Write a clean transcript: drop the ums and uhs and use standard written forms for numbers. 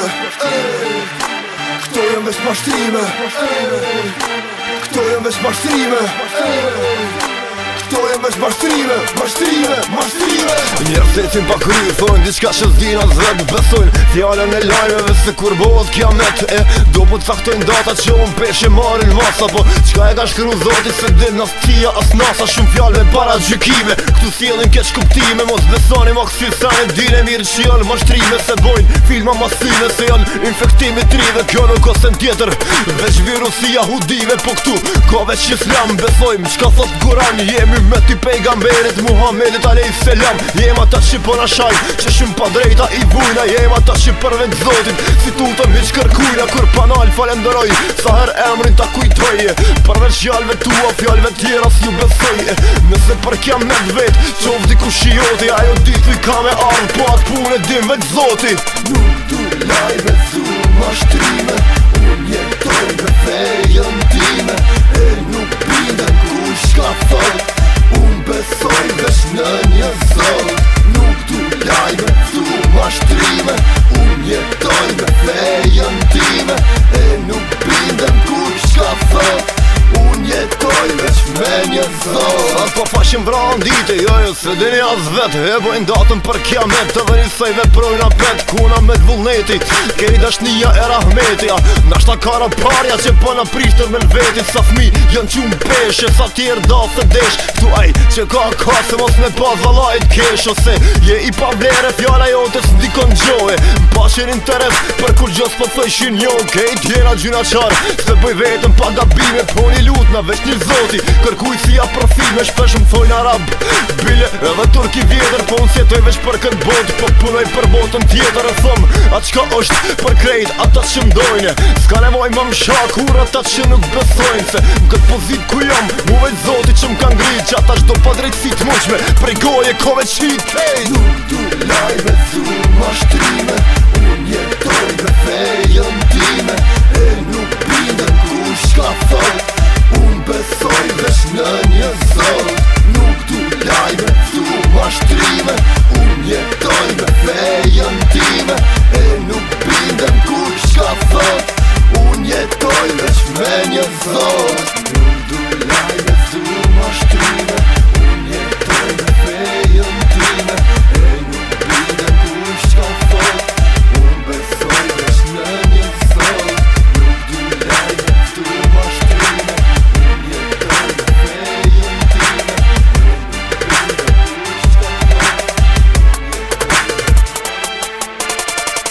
Këto jem veç mashtrime, këto jem veç mashtrime, këto jem veç mashtrime, mashtrime. Njerëzit pa kry, thojnë diçka që s'dina zvet. Besojnë fjallën e lajmeve se kur bohet kiamet. Do po t'faktojnë data që unë peshe marin masa. Po qka e ka shkru Zotit se din as tia as nasa. Shumë fjallëve para gjykime, këtu sjellin keq kuptime. Mos besoni ma kësi sa e dine mirë që janë mashtrime. Se bojnë filma masive se janë infektimi trive. Kjo nuk osen tjetër, veç virusi jahudive. Po këtu ka veç islam, besojmë qka thot Kuran. Jemi me ty pejgamberit Muhammedit a.s. Jem ata që po na shaj, që shumë pa drejta i vujna. Jem ata që përveç Zotit, si tutëm hiq kërkujna. Kur panal falenderoj, sa her emrin ta kujtoj. Përveç fjallve tua, fjallve tjera s'ju besoj. Nëse për kiamet vet, qov diku shioti. Ajo ditë ka me ardh, po atë punë dim veç Zoti. Nuk du lajme, du mashtrime. Unë jetoj me fejën time, e nuk bindem kush ka thot. Unë besoj veç në një Zot. Nuk du lajme, du mashtrime. Unë jetoj me fejën time, e nuk bindem kush ka thot. Unë jetoj veç me një Zot. As po fashim vran dite, jo se dini as vet. E bojnë datën për kiamet, të dhe njësaj veprojnë apet. Kuna me t'vullneti, keri dashnia e rahmeti. Nashta kara parja që po në prishtër me n'vetit. Sa fmi janë qumë peshe, sa tjerë da se desh. Këtu aj që ka se mos me pas valajt kesh. Ose je i pavlere, fjalla jote s'ndikon gjoje. M'pashin interes, për kur gjos po thëshin jo. Kej tjera gjyna qarë, se bëj vetëm pa gabime. Po një lutna veç një Zoti, kërkuj si aprofime. Shpesh m'thojnë arab, bile edhe turki vjetër. Po unë sjetoj veç për këtë botë, po punoj për botën tjetër. E thom, atë qka është për krejt, ata që mdojnë. S'ka nevoj më mshakur, ata që nuk besojnë. Se m'kët pozit ku jam, mu veç Zoti që m'kan ngrit. Që ata shdo pa drejtësit muqme, prej goje ko veç hit. Nuk du lajme, du mashtrime. Unë jetoj me fejën time, e nuk bindem kush ka thot. Unë besoj veç në një Zot. Nuk du lajme, du mashtrime. Unë jetoj me fejën time, e nuk bindem kush ka thot. Unë jetoj veç me një Zot.